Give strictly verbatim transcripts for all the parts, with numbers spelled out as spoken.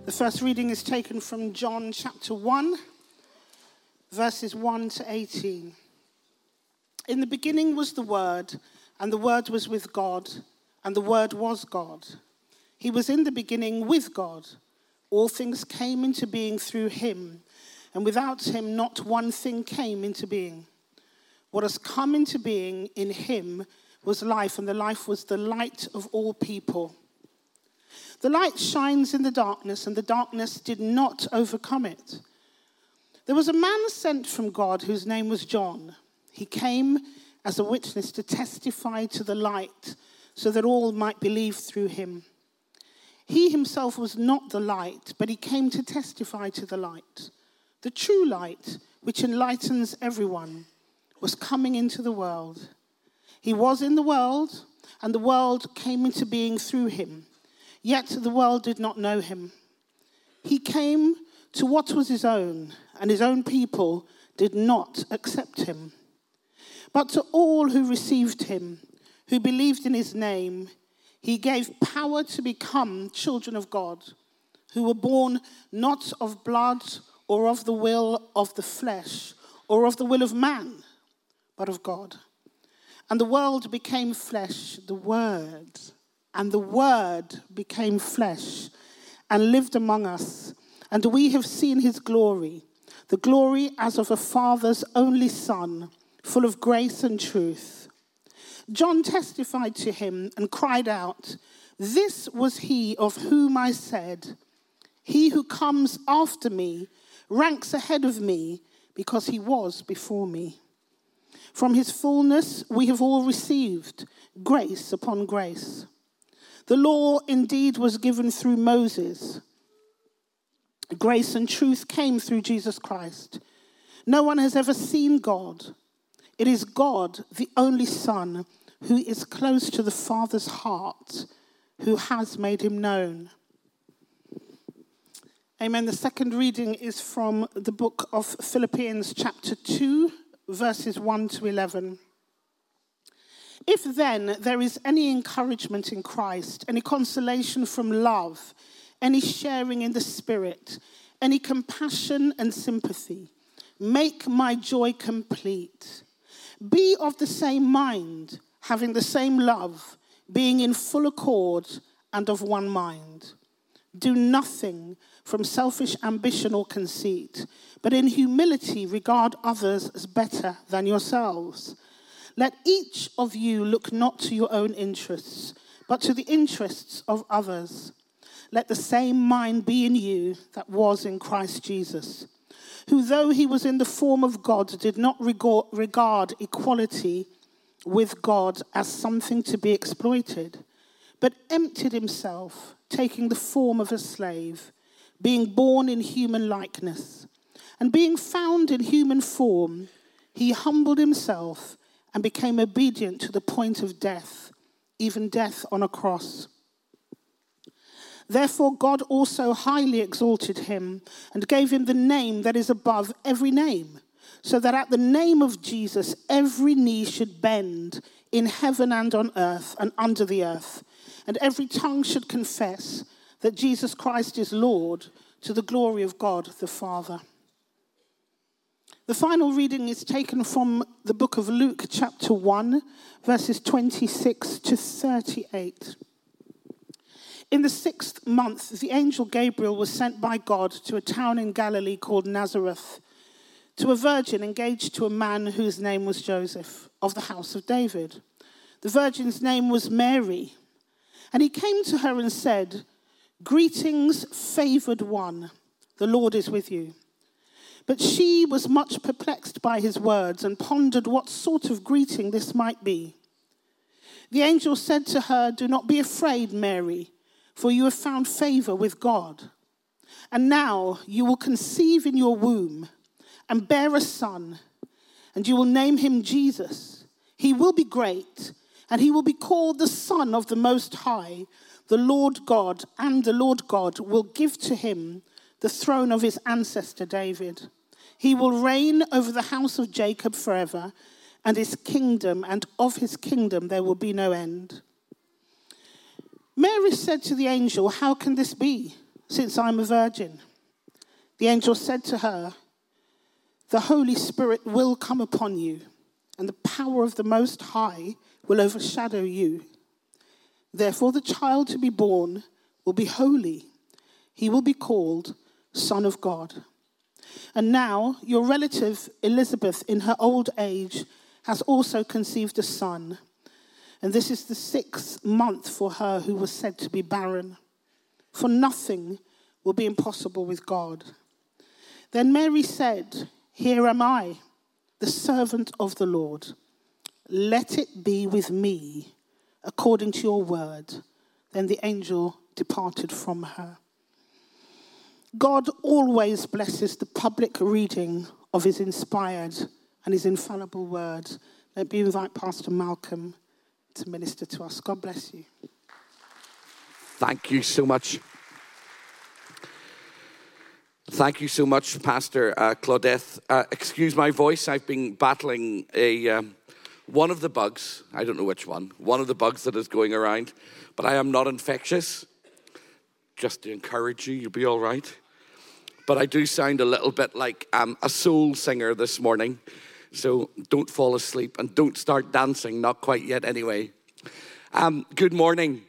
The first reading is taken from John chapter one, verses one to eighteen. In the beginning was the Word, and the Word was with God, and the Word was God. He was in the beginning with God. All things came into being through him, and without him not one thing came into being. What has come into being in him was life, and the life was the light of all people. The light shines in the darkness, and the darkness did not overcome it. There was a man sent from God whose name was John. He came as a witness to testify to the light, so that all might believe through him. He himself was not the light, but he came to testify to the light. The true light, which enlightens everyone, was coming into the world. He was in the world, and the world came into being through him. Yet the world did not know him. He came to what was his own, and his own people did not accept him. But to all who received him, who believed in his name, he gave power to become children of God, who were born not of blood or of the will of the flesh or of the will of man, but of God. And the world became flesh, the Word, and the Word became flesh and lived among us. And we have seen his glory, the glory as of a father's only son, full of grace and truth. John testified to him and cried out, "This was he of whom I said, 'He who comes after me ranks ahead of me, because he was before me.' From his fullness we have all received grace upon grace. The law indeed was given through Moses. Grace and truth came through Jesus Christ. No one has ever seen God. It is God, the only Son, who is close to the Father's heart, who has made him known." Amen. The second reading is from the book of Philippians chapter two, verses one to eleven. "If then there is any encouragement in Christ, any consolation from love, any sharing in the Spirit, any compassion and sympathy, make my joy complete. Be of the same mind, having the same love, being in full accord and of one mind. Do nothing from selfish ambition or conceit, but in humility regard others as better than yourselves. Let each of you look not to your own interests, but to the interests of others. Let the same mind be in you that was in Christ Jesus, who though he was in the form of God, did not regard equality with God as something to be exploited, but emptied himself, taking the form of a slave, being born in human likeness. And being found in human form, he humbled himself and became obedient to the point of death, even death on a cross. Therefore God also highly exalted him and gave him the name that is above every name, so that at the name of Jesus every knee should bend in heaven and on earth and under the earth, and every tongue should confess that Jesus Christ is Lord, to the glory of God the Father." The final reading is taken from the book of Luke chapter one, verses twenty-six to thirty-eight. "In the sixth month, the angel Gabriel was sent by God to a town in Galilee called Nazareth, to a virgin engaged to a man whose name was Joseph, of the house of David. The virgin's name was Mary. And he came to her and said, 'Greetings, favored one, the Lord is with you.' But she was much perplexed by his words and pondered what sort of greeting this might be. The angel said to her, 'Do not be afraid, Mary, for you have found favor with God. And now you will conceive in your womb and bear a son, and you will name him Jesus. He will be great, and he will be called the Son of the Most High. The Lord God and the Lord God will give to him the throne of his ancestor David. He will reign over the house of Jacob forever, and his kingdom, and of his kingdom there will be no end.' Mary said to the angel, 'How can this be, since I'm a virgin. The angel said to her, the Holy Spirit will come upon you, and the power of the Most High will overshadow you. Therefore, the child to be born will be holy. He will be called Son of God. And now your relative Elizabeth, in her old age, has also conceived a son. And this is the sixth month for her who was said to be barren. For nothing will be impossible with God. Then Mary said, here am I, the servant of the Lord. Let it be with me according to your word. Then the angel departed from her. God always blesses the public reading of his inspired and his infallible word. Let me invite Pastor Malcolm to minister to us. God bless you. Thank you so much. Thank you so much, Pastor uh, Claudette. Uh, excuse my voice. I've been battling a um, one of the bugs. I don't know which one. One of the bugs that is going around. But I am not infectious. Just to encourage you, you'll be all right. But I do sound a little bit like um, a soul singer this morning. So don't fall asleep and don't start dancing. Not quite yet anyway. Um, good morning.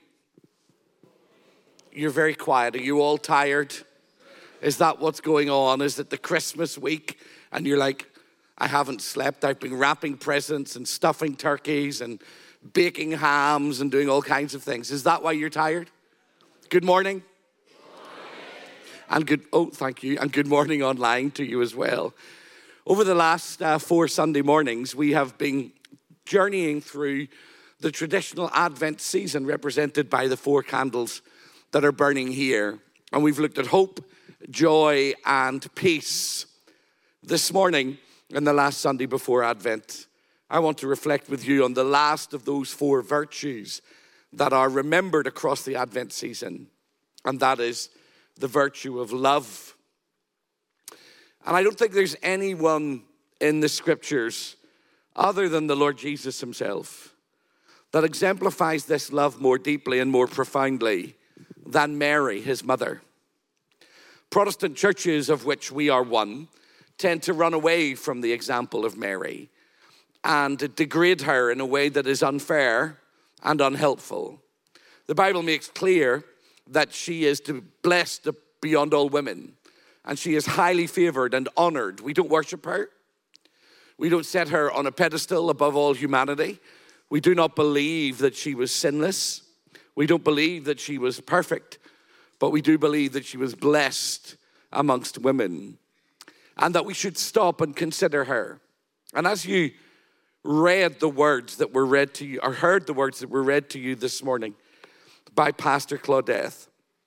You're very quiet. Are you all tired? Is that what's going on? Is it the Christmas week? And you're like, I haven't slept. I've been wrapping presents and stuffing turkeys and baking hams and doing all kinds of things. Is that why you're tired? Good morning. Good morning. And good, oh, thank you. And good morning online to you as well. Over the last uh, four Sunday mornings, we have been journeying through the traditional Advent season represented by the four candles that are burning here. And we've looked at hope, joy, and peace. This morning, and the last Sunday before Advent, I want to reflect with you on the last of those four virtues that are remembered across the Advent season, and that is the virtue of love. And I don't think there's anyone in the scriptures other than the Lord Jesus himself that exemplifies this love more deeply and more profoundly than Mary, his mother. Protestant churches, of which we are one, tend to run away from the example of Mary and degrade her in a way that is unfair and unhelpful. The Bible makes clear that she is to be blessed beyond all women, and she is highly favored and honored. We don't worship her. We don't set her on a pedestal above all humanity. We do not believe that she was sinless. We don't believe that she was perfect, but we do believe that she was blessed amongst women and that we should stop and consider her. And as you read the words that were read to you, or heard the words that were read to you this morning by Pastor Claudette,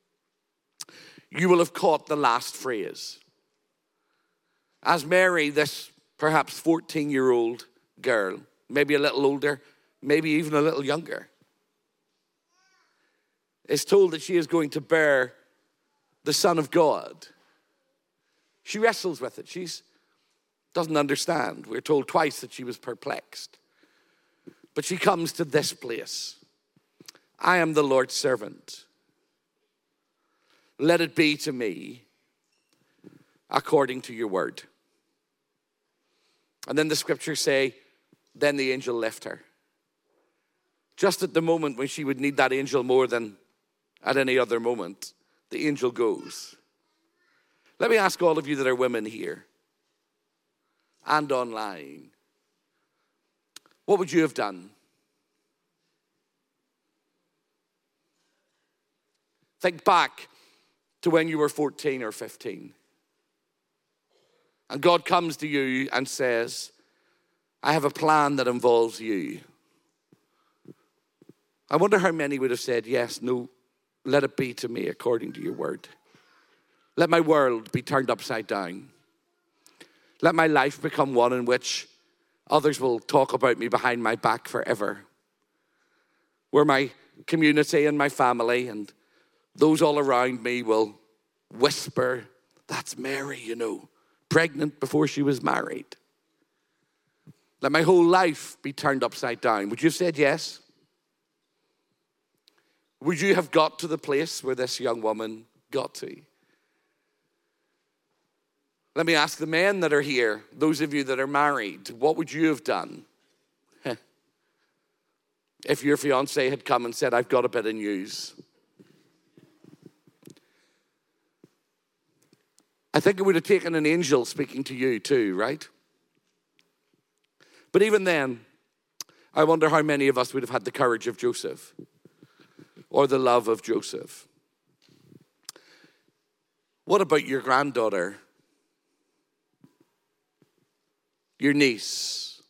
you will have caught the last phrase. As Mary, this perhaps fourteen-year-old girl, maybe a little older, maybe even a little younger, is told that she is going to bear the Son of God. She wrestles with it. She doesn't understand. We're told twice that she was perplexed. But she comes to this place. I am the Lord's servant. Let it be to me according to your word. And then the scriptures say, then the angel left her. Just at the moment when she would need that angel more than at any other moment, the angel goes. Let me ask all of you that are women here and online, what would you have done? Think back to when you were fourteen or fifteen. And God comes to you and says, I have a plan that involves you. I wonder how many would have said, yes, no, let it be to me according to your word. Let my world be turned upside down. Let my life become one in which others will talk about me behind my back forever. Where my community and my family and those all around me will whisper, that's Mary, you know, pregnant before she was married. Let my whole life be turned upside down. Would you have said yes? Would you have got to the place where this young woman got to. Let me ask the men that are here, those of you that are married, what would you have done if your fiancé had come and said, I've got a bit of news? I think it would have taken an angel speaking to you too, right? But even then, I wonder how many of us would have had the courage of Joseph or the love of Joseph. What about your granddaughter, your niece,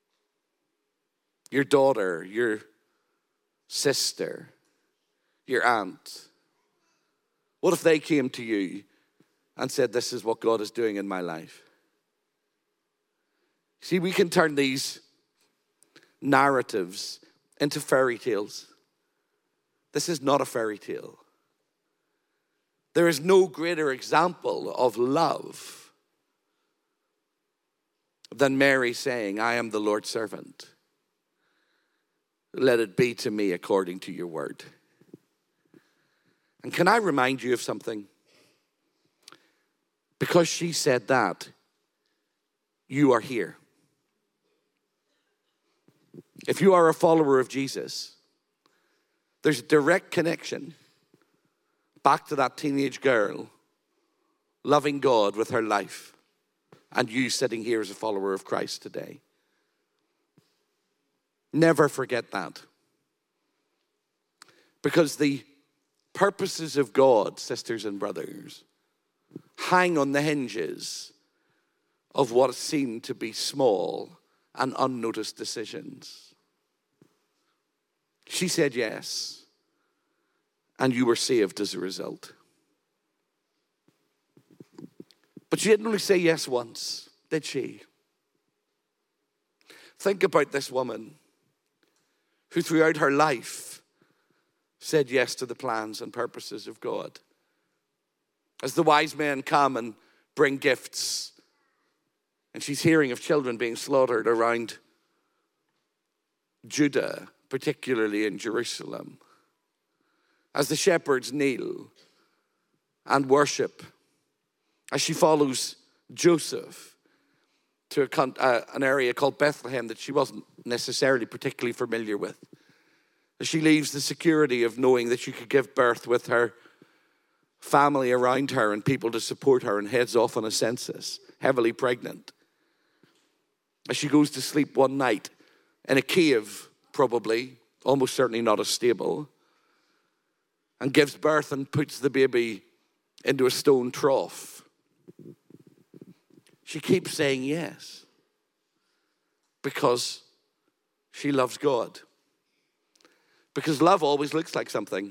your daughter, your sister, your aunt? What if they came to you and said, this is what God is doing in my life? See, we can turn these narratives into fairy tales. This is not a fairy tale. There is no greater example of love than Mary saying, I am the Lord's servant. Let it be to me according to your word. And can I remind you of something? Because she said that, you are here. If you are a follower of Jesus, there's a direct connection back to that teenage girl loving God with her life and you sitting here as a follower of Christ today. Never forget that. Because the purposes of God, sisters and brothers, hang on the hinges of what seem to be small and unnoticed decisions. She said yes, and you were saved as a result. But she didn't only say yes once, did she? Think about this woman who throughout her life said yes to the plans and purposes of God. As the wise men come and bring gifts, and she's hearing of children being slaughtered around Judah, particularly in Jerusalem. As the shepherds kneel and worship, as she follows Joseph to a, uh, an area called Bethlehem that she wasn't necessarily particularly familiar with. As she leaves the security of knowing that she could give birth with her family around her and people to support her and heads off on a census, heavily pregnant. As she goes to sleep one night in a cave, probably, almost certainly not a stable, and gives birth and puts the baby into a stone trough. She keeps saying yes because she loves God. Because love always looks like something.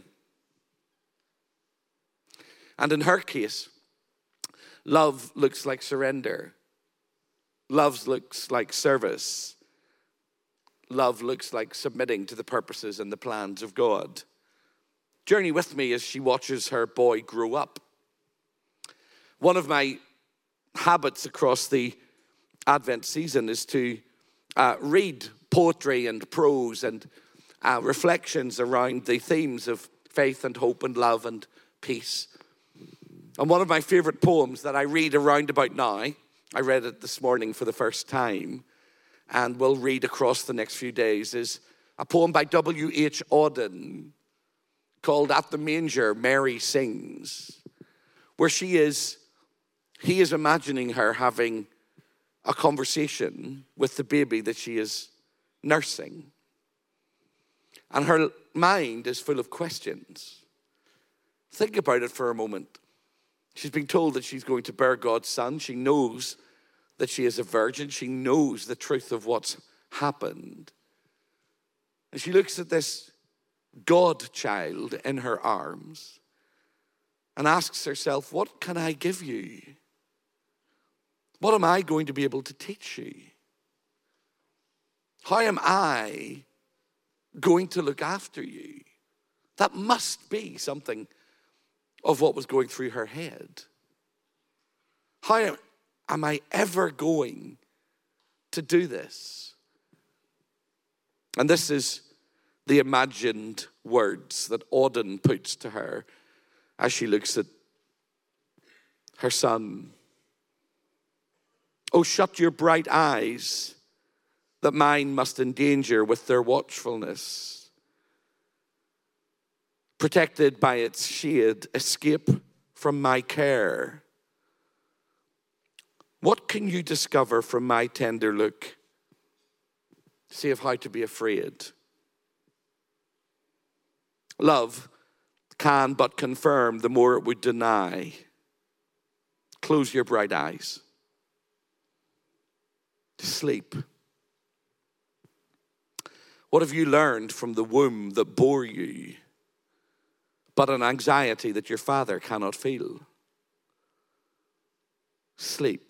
And in her case, love looks like surrender. Love looks like service. Love looks like submitting to the purposes and the plans of God. Journey with me as she watches her boy grow up. One of my habits across the Advent season is to uh, read poetry and prose and uh, reflections around the themes of faith and hope and love and peace. And one of my favorite poems that I read around about now, I read it this morning for the first time, and will read across the next few days, is a poem by W H Auden called At the Manger, Mary Sings, where she is, he is imagining her having a conversation with the baby that she is nursing. And her mind is full of questions. Think about it for a moment. She's been told that she's going to bear God's son. She knows that she is a virgin. She knows the truth of what's happened. And she looks at this God child in her arms and asks herself, what can I give you? What am I going to be able to teach you? How am I going to look after you? That must be something of what was going through her head. How am, am I ever going to do this? And this is the imagined words that Auden puts to her as she looks at her son. Oh, shut your bright eyes, that mine must endanger with their watchfulness. Protected by its shade, escape from my care. What can you discover from my tender look? Say of how to be afraid. Love can but confirm the more it would deny. Close your bright eyes. Sleep. What have you learned from the womb that bore you, but an anxiety that your father cannot feel? Sleep.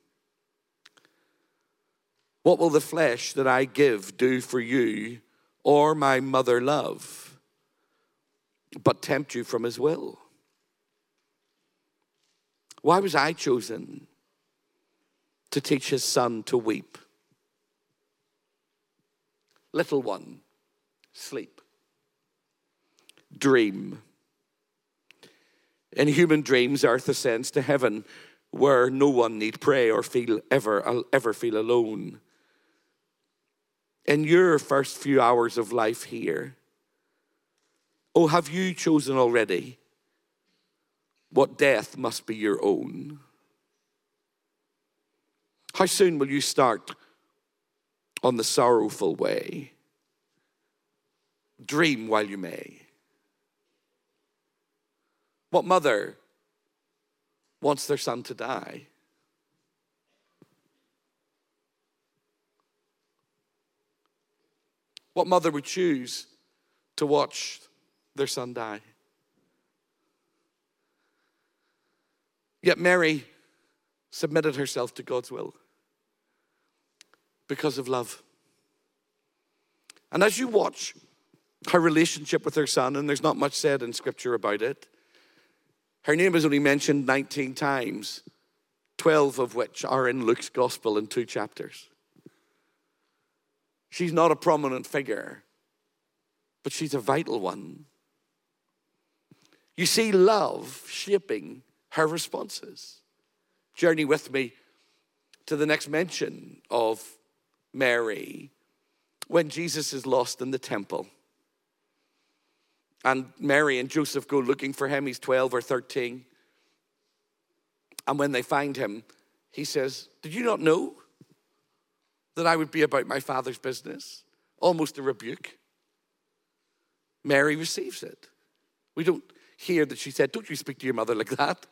What will the flesh that I give do for you, or my mother love, but tempt you from his will? Why was I chosen to teach his son to weep? Little one, sleep. Dream. In human dreams, earth ascends to heaven, where no one need pray or feel ever, ever feel alone. In your first few hours of life here, oh, have you chosen already what death must be your own? How soon will you start on the sorrowful way? Dream while you may. What mother wants their son to die? What mother would choose to watch their son die? Yet Mary submitted herself to God's will because of love. And as you watch her relationship with her son, and there's not much said in Scripture about it, her name is only mentioned nineteen times, twelve of which are in Luke's gospel in two chapters. She's not a prominent figure, but she's a vital one. You see love shaping her responses. Journey with me to the next mention of Mary when Jesus is lost in the temple. And Mary and Joseph go looking for him. He's twelve or thirteen. And when they find him, he says, "Did you not know that I would be about my Father's business?" Almost a rebuke. Mary receives it. We don't hear that she said, "Don't you speak to your mother like that."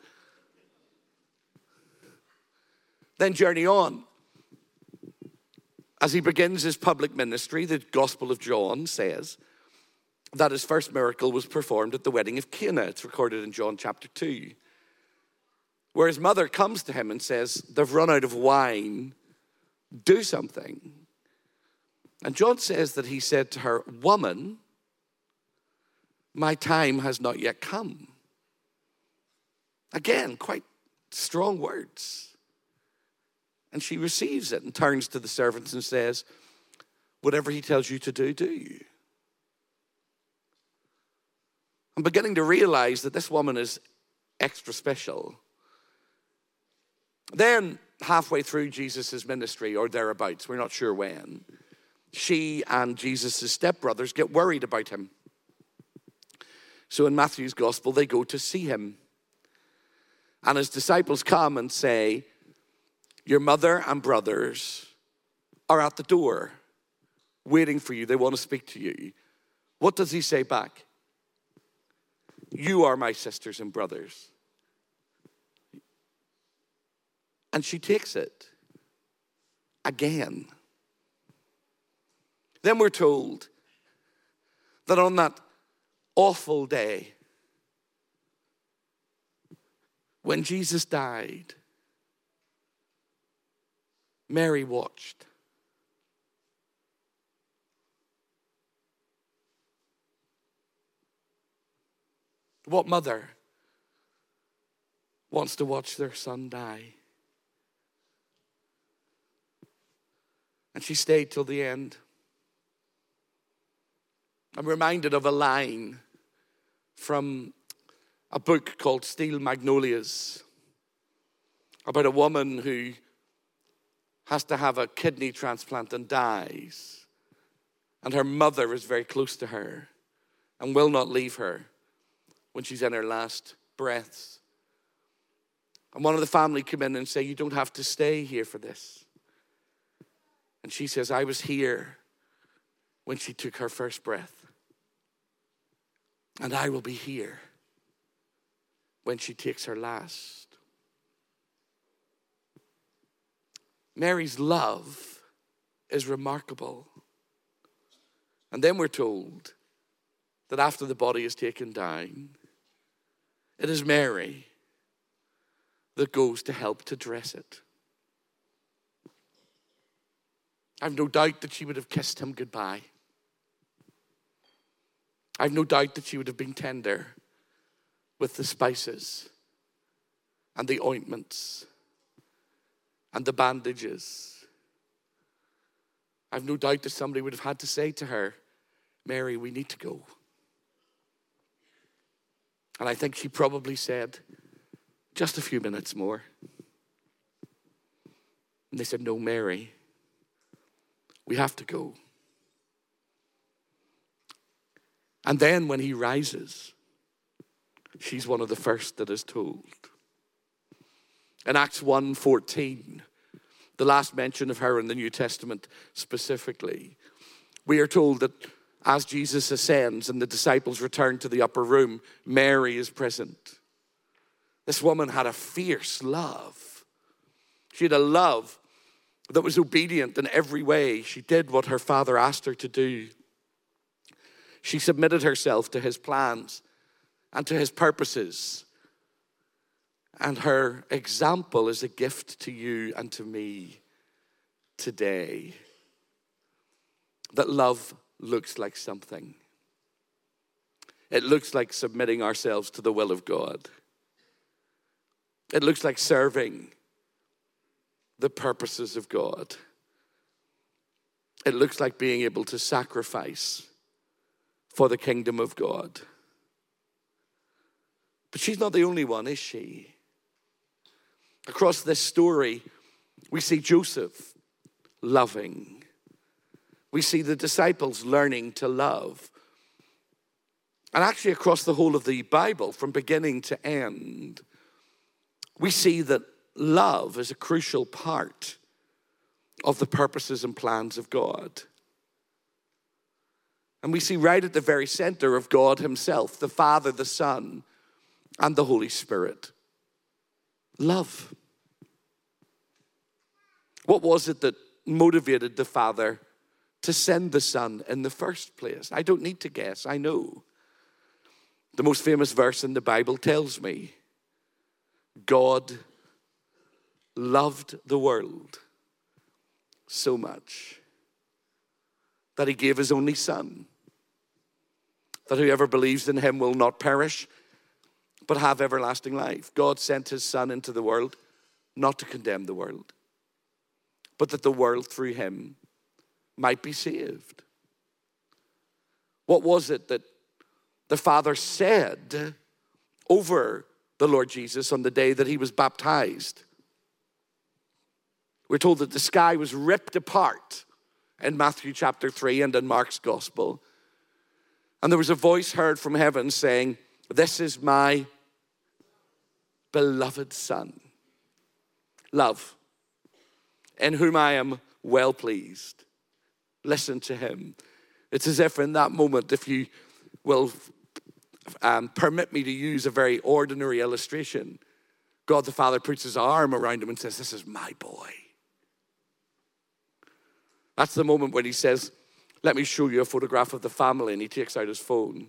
Then journey on. As he begins his public ministry, the Gospel of John says that his first miracle was performed at the wedding of Cana. It's recorded in John chapter two. Where his mother comes to him and says, "They've run out of wine. Do something." And John says that he said to her, "Woman, my time has not yet come." Again, quite strong words. And she receives it and turns to the servants and says, "Whatever he tells you to do, do." I'm beginning to realize that this woman is extra special. Then, halfway through Jesus' ministry, or thereabouts, we're not sure when, she and Jesus' stepbrothers get worried about him. So in Matthew's gospel, they go to see him. And his disciples come and say, "Your mother and brothers are at the door, waiting for you. They want to speak to you." What does he say back? "You are my sisters and brothers." And she takes it again. Then we're told that on that awful day, when Jesus died, Mary watched. What mother wants to watch their son die? And she stayed till the end. I'm reminded of a line from a book called Steel Magnolias. about a woman who has to have a kidney transplant and dies. And her mother is very close to her and will not leave her when she's in her last breaths. And one of the family come in and say, you don't have to stay here for this. And she says, I was here when she took her first breath. And I will be here when she takes her last. Mary's love is remarkable. And then we're told that after the body is taken down, it is Mary that goes to help to dress it. I've no doubt that she would have kissed him goodbye. I've no doubt that she would have been tender with the spices and the ointments and the bandages. I've no doubt that somebody would have had to say to her, Mary, we need to go. And I think she probably said, just a few minutes more. And they said, no, Mary, we have to go. And then when he rises, she's one of the first that is told. In Acts one fourteen, the last mention of her in the New Testament specifically, we are told that as Jesus ascends and the disciples return to the upper room, Mary is present. This woman had a fierce love. She had a love that was obedient in every way. She did what her father asked her to do. She submitted herself to his plans and to his purposes. And her example is a gift to you and to me today. That love looks like something. It looks like submitting ourselves to the will of God. It looks like serving the purposes of God. It looks like being able to sacrifice for the kingdom of God. But she's not the only one, is she? Across this story, we see Joseph loving. We see the disciples learning to love. And actually across the whole of the Bible, from beginning to end, we see that love is a crucial part of the purposes and plans of God. And we see right at the very center of God himself, the Father, the Son, and the Holy Spirit. Love. What was it that motivated the Father to send the Son in the first place? I don't need to guess, I know. The most famous verse in the Bible tells me, God loved the world so much that he gave his only Son, that whoever believes in him will not perish, but have everlasting life. God sent his Son into the world, not to condemn the world, but that the world through him might be saved. What was it that the Father said over the Lord Jesus on the day that he was baptized? We're told that the sky was ripped apart in Matthew chapter three and in Mark's gospel. And there was a voice heard from heaven saying, this is my beloved Son. Love, in whom I am well pleased. Listen to him. It's as if in that moment, if you will um, permit me to use a very ordinary illustration, God the Father puts his arm around him and says, this is my boy. That's the moment when he says, let me show you a photograph of the family, and he takes out his phone.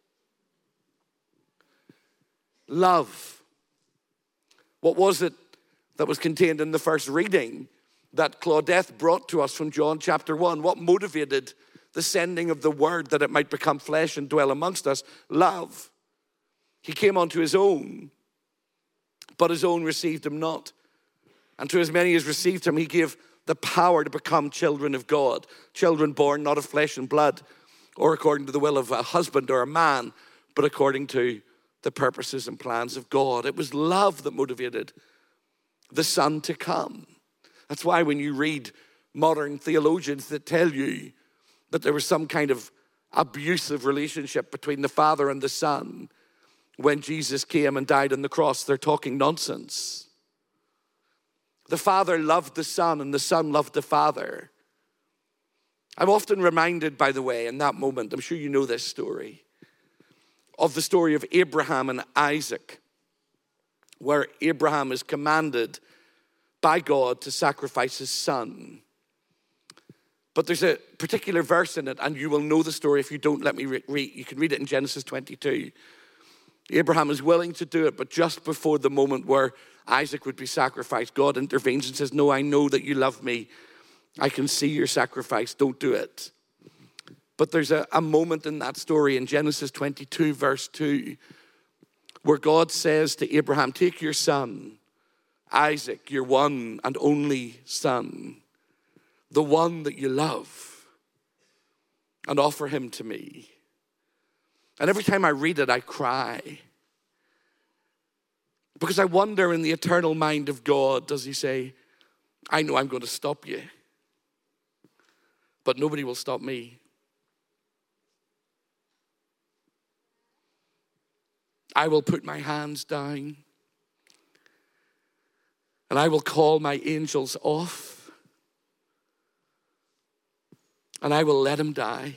Love. What was it that was contained in the first reading that Claudette brought to us from John chapter one? What motivated the sending of the word that it might become flesh and dwell amongst us? Love. He came unto his own, but his own received him not. And to as many as received him, he gave the power to become children of God. Children born not of flesh and blood, or according to the will of a husband or a man, but according to the purposes and plans of God. It was love that motivated the Son to come. That's why when you read modern theologians that tell you that there was some kind of abusive relationship between the Father and the Son when Jesus came and died on the cross, they're talking nonsense. The Father loved the Son and the Son loved the Father. I'm often reminded, by the way, in that moment, I'm sure you know this story, of the story of Abraham and Isaac, where Abraham is commanded by God to sacrifice his son. But there's a particular verse in it, and you will know the story if you don't. Let me read. You can read it in Genesis twenty-two. Abraham is willing to do it, but just before the moment where Isaac would be sacrificed, God intervenes and says, no, I know that you love me. I can see your sacrifice. Don't do it. But there's a, a moment in that story in Genesis twenty-two, verse two, where God says to Abraham, take your son, Isaac, your one and only son, the one that you love, and offer him to me. And every time I read it, I cry. Because I wonder, in the eternal mind of God, does he say, I know I'm going to stop you, but nobody will stop me. I will put my hands down, and I will call my angels off, and I will let him die.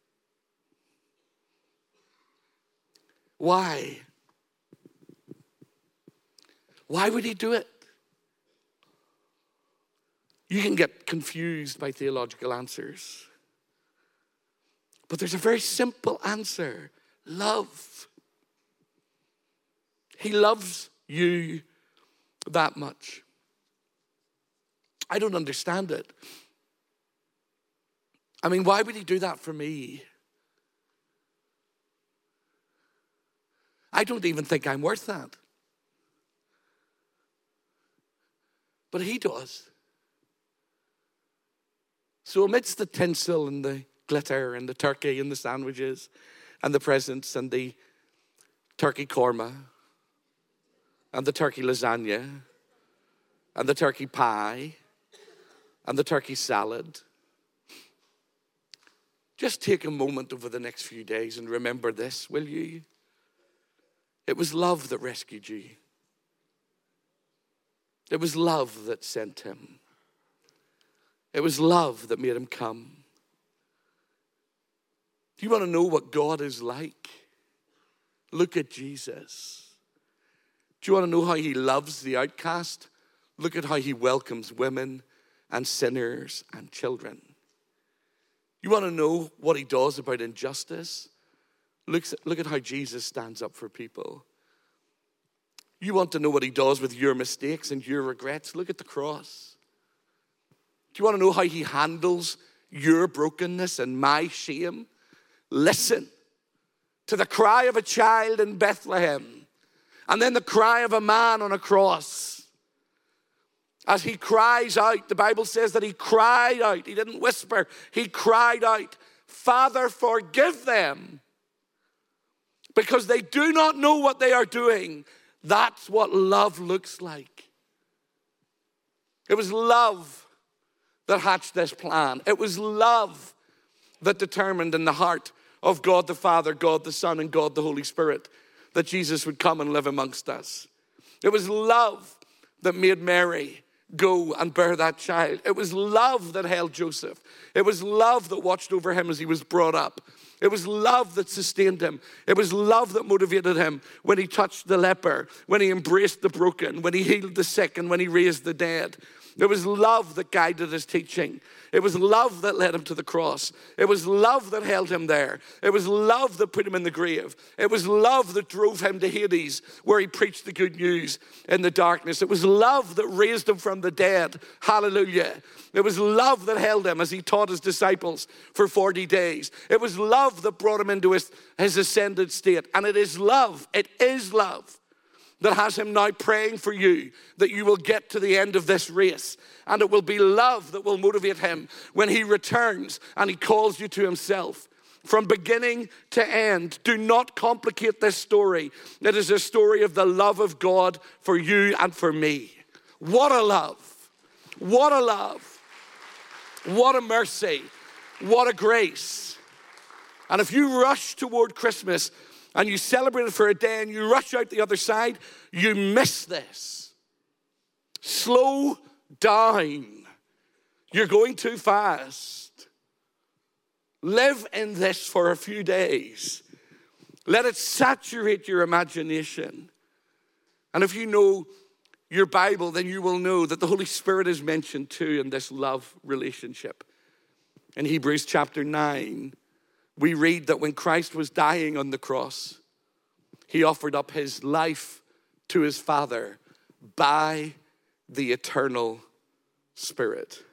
Why? Why would he do it? You can get confused by theological answers. But there's a very simple answer. Love. He loves you that much. I don't understand it. I mean, why would he do that for me? I don't even think I'm worth that. But he does. So amidst the tinsel and the glitter and the turkey and the sandwiches and the presents and the turkey korma and the turkey lasagna and the turkey pie and the turkey salad, just take a moment over the next few days and remember this, will you? It was love that rescued you. It was love that sent him. It was love that made him come. Do you want to know what God is like? Look at Jesus. Do you want to know how he loves the outcast? Look at how he welcomes women and sinners and children. You want to know what he does about injustice? Look, look at how Jesus stands up for people. You want to know what he does with your mistakes and your regrets? Look at the cross. Do you want to know how he handles your brokenness and my shame? Listen to the cry of a child in Bethlehem and then the cry of a man on a cross. As he cries out, the Bible says that he cried out. He didn't whisper. He cried out, Father, forgive them, because they do not know what they are doing. That's what love looks like. It was love that hatched this plan. It was love that determined in the heart of God the Father, God the Son, and God the Holy Spirit that Jesus would come and live amongst us. It was love that made Mary go and bear that child. It was love that held Joseph. It was love that watched over him as he was brought up. It was love that sustained him. It was love that motivated him when he touched the leper, when he embraced the broken, when he healed the sick, and when he raised the dead. It was love that guided his teaching. It was love that led him to the cross. It was love that held him there. It was love that put him in the grave. It was love that drove him to Hades, where he preached the good news in the darkness. It was love that raised him from the dead. Hallelujah. It was love that held him as he taught his disciples for forty days. It was love that brought him into his, his ascended state. And it is love. It is love that has him now praying for you, that you will get to the end of this race. And it will be love that will motivate him when he returns and he calls you to himself. From beginning to end, do not complicate this story. It is a story of the love of God for you and for me. What a love. What a love. What a mercy. What a grace. And if you rush toward Christmas and you celebrate it for a day and you rush out the other side, you miss this. Slow down. You're going too fast. Live in this for a few days. Let it saturate your imagination. And if you know your Bible, then you will know that the Holy Spirit is mentioned too in this love relationship. In Hebrews chapter nine, we read that when Christ was dying on the cross, he offered up his life to his Father by the eternal Spirit.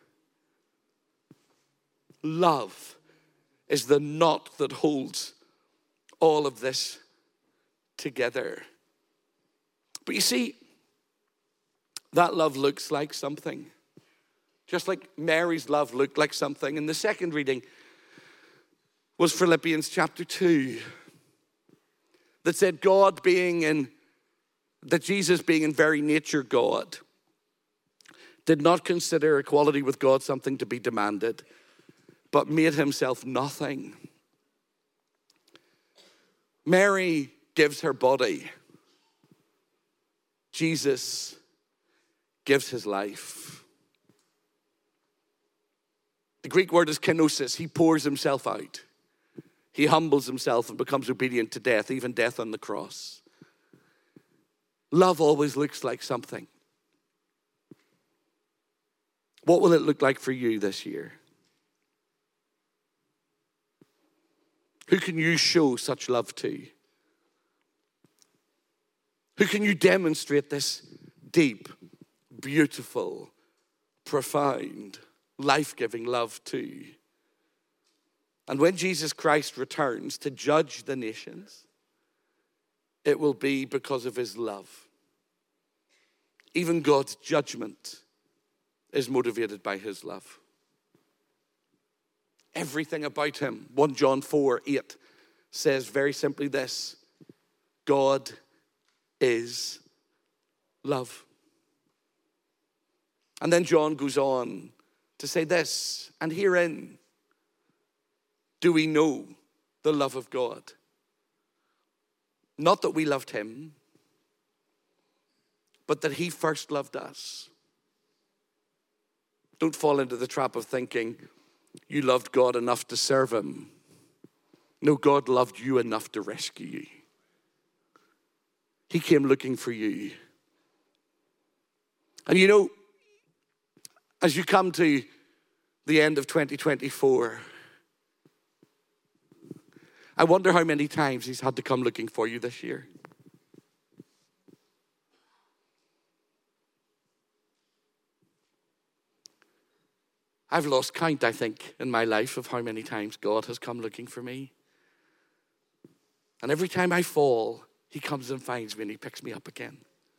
Love is the knot that holds all of this together. But you see, that love looks like something. Just like Mary's love looked like something. And the second reading was Philippians chapter two. That said God being in, that Jesus being in very nature God, did not consider equality with God something to be demanded, but made himself nothing. Mary gives her body. Jesus gives his life. The Greek word is kenosis. He pours himself out. He humbles himself and becomes obedient to death, even death on the cross. Love always looks like something. What will it look like for you this year? Who can you show such love to? Who can you demonstrate this deep, beautiful, profound, life-giving love to? And when Jesus Christ returns to judge the nations, it will be because of his love. Even God's judgment is motivated by his love. Everything about him, First John four eight, says very simply this: God is love. And then John goes on to say this: and herein do we know the love of God. Not that we loved him, but that he first loved us. Don't fall into the trap of thinking you loved God enough to serve him. No, God loved you enough to rescue you. He came looking for you. And you know, as you come to the end of twenty twenty-four, I wonder how many times he's had to come looking for you this year. I've lost count, I think, in my life of how many times God has come looking for me. And every time I fall, he comes and finds me and he picks me up again.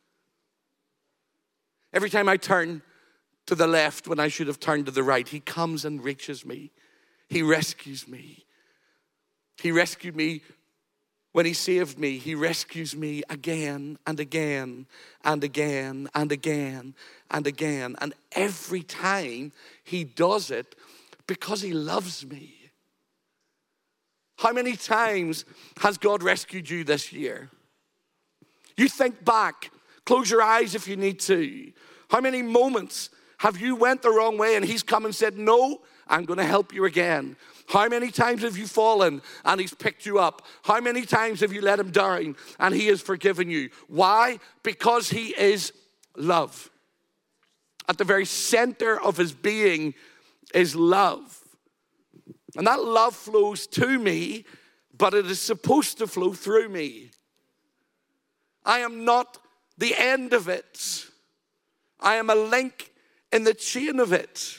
Every time I turn to the left when I should have turned to the right, he comes and reaches me. He rescues me. He rescued me when he saved me. He rescues me again and again and again and again and again. And every time he does it because he loves me. How many times has God rescued you this year? You think back. Close your eyes if you need to. How many moments have you went the wrong way and he's come and said, no, I'm going to help you again? How many times have you fallen and he's picked you up? How many times have you let him down and he has forgiven you? Why? Because he is love. At the very center of his being is love. And that love flows to me, but it is supposed to flow through me. I am not the end of it. I am a link in the chain of it.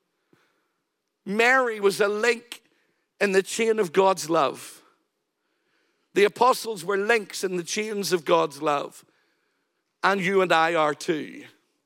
Mary was a link in the chain of God's love. The apostles were links in the chains of God's love. And you and I are too.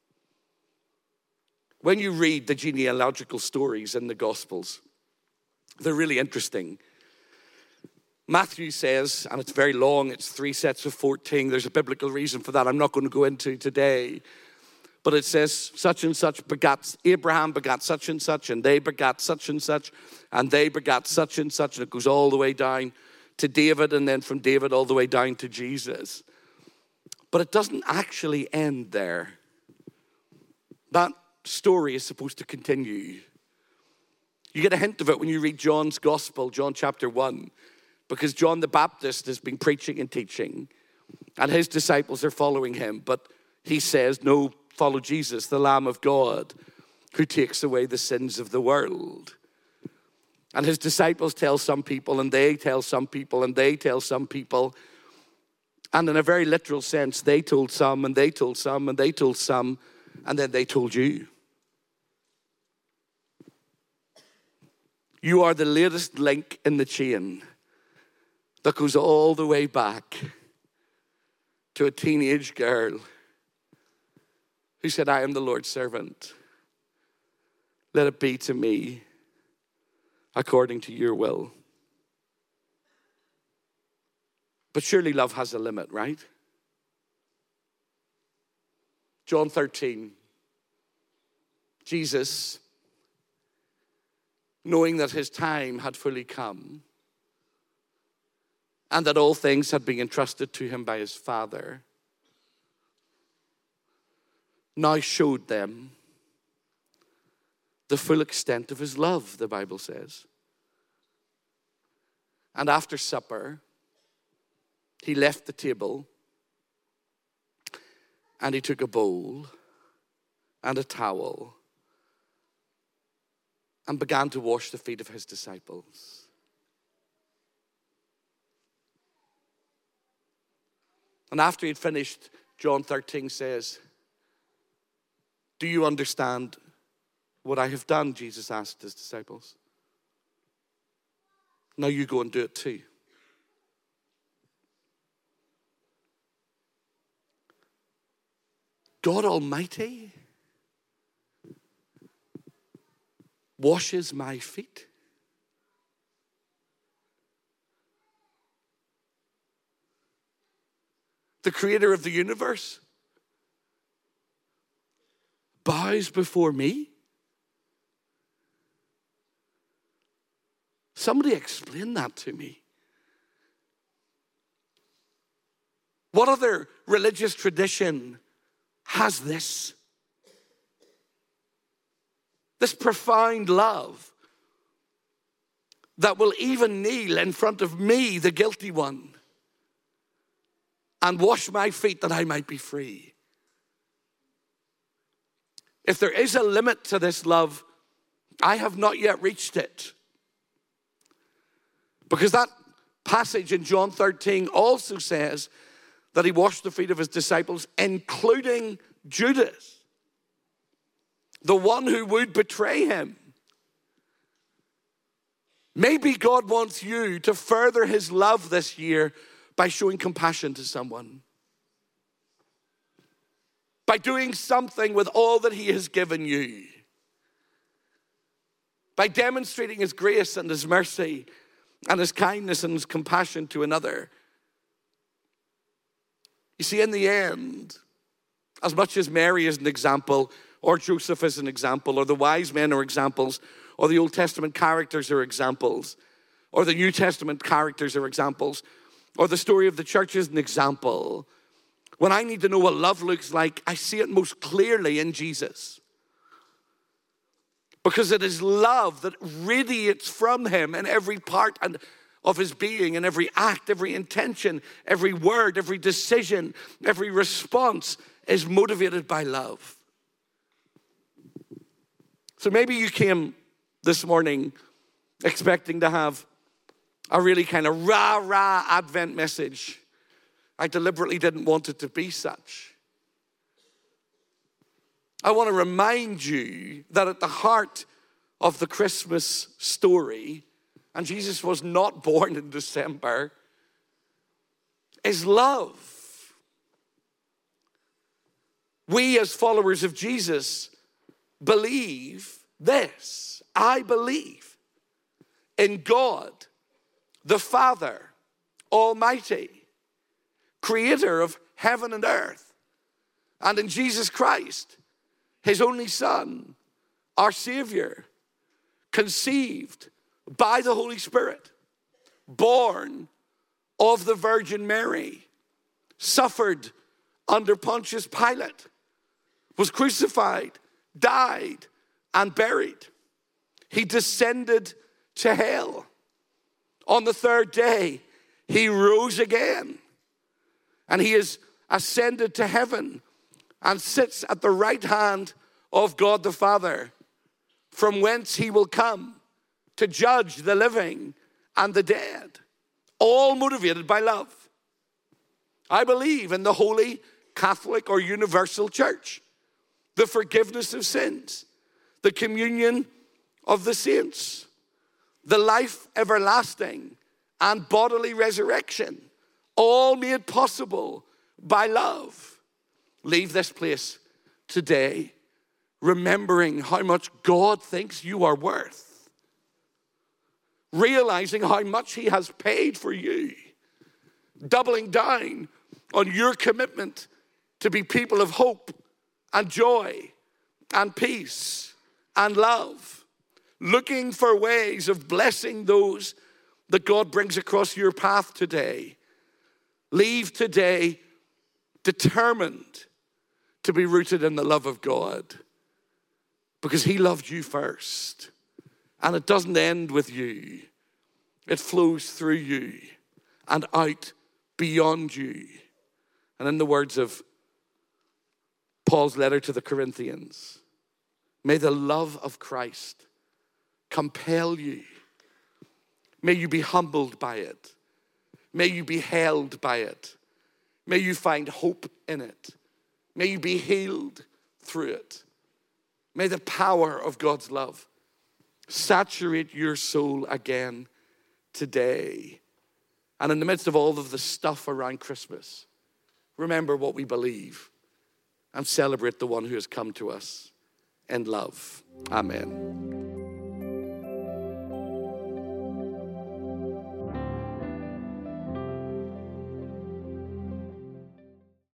When you read the genealogical stories in the Gospels, they're really interesting. Matthew says, and it's very long, it's three sets of fourteen. There's a biblical reason for that I'm not going to go into today. But it says such and such begat, Abraham begat such and such, and they begat such and such, and they begat such and such, and it goes all the way down to David, and then from David all the way down to Jesus. But it doesn't actually end there. That story is supposed to continue. You get a hint of it when you read John's Gospel, John chapter one, because John the Baptist has been preaching and teaching, and his disciples are following him, but he says, no, follow Jesus, the Lamb of God, who takes away the sins of the world. And his disciples tell some people, and they tell some people, and they tell some people. And in a very literal sense, they told some, and they told some, and they told some, and then they told you. You are the latest link in the chain that goes all the way back to a teenage girl who said, I am the Lord's servant. Let it be to me according to your will. But surely love has a limit, right? John thirteen. Jesus, knowing that his time had fully come and that all things had been entrusted to him by his Father, now showed them the full extent of his love, the Bible says. And after supper, he left the table and he took a bowl and a towel and began to wash the feet of his disciples. And after he'd finished, John thirteen says, do you understand what I have done? Jesus asked his disciples. Now you go and do it too. God Almighty washes my feet. The creator of the universe bows before me. Somebody explain that to me. What other religious tradition has this? This profound love that will even kneel in front of me, the guilty one, and wash my feet that I might be free. If there is a limit to this love, I have not yet reached it. Because that passage in John thirteen also says that he washed the feet of his disciples, including Judas, the one who would betray him. Maybe God wants you to further his love this year by showing compassion to someone. By doing something with all that he has given you. By demonstrating his grace and his mercy and his kindness and his compassion to another. You see, in the end, as much as Mary is an example, or Joseph is an example, or the wise men are examples, or the Old Testament characters are examples, or the New Testament characters are examples, or the story of the church is an example, when I need to know what love looks like, I see it most clearly in Jesus. Because it is love that radiates from him in every part and of his being, in every act, every intention, every word, every decision, every response is motivated by love. So maybe you came this morning expecting to have a really kind of rah-rah Advent message. I deliberately didn't want it to be such. I want to remind you that at the heart of the Christmas story, and Jesus was not born in December, is love. We as followers of Jesus believe this. I believe in God, the Father Almighty, creator of heaven and earth, and in Jesus Christ, his only Son, our Savior, conceived by the Holy Spirit, born of the Virgin Mary, suffered under Pontius Pilate, was crucified, died, and buried. He descended to hell. On the third day, he rose again, and he is ascended to heaven and sits at the right hand of God the Father, from whence he will come to judge the living and the dead, all motivated by love. I believe in the Holy Catholic or Universal Church, the forgiveness of sins, the communion of the saints, the life everlasting and bodily resurrection, all made possible by love. Leave this place today remembering how much God thinks you are worth, realizing how much he has paid for you, doubling down on your commitment to be people of hope and joy and peace and love, looking for ways of blessing those that God brings across your path today. Leave today determined to be rooted in the love of God, because he loved you first. And it doesn't end with you. It flows through you and out beyond you. And in the words of Paul's letter to the Corinthians, may the love of Christ compel you. May you be humbled by it. May you be held by it. May you find hope in it. May you be healed through it. May the power of God's love saturate your soul again today. And in the midst of all of the stuff around Christmas, remember what we believe and celebrate the one who has come to us in love. Amen.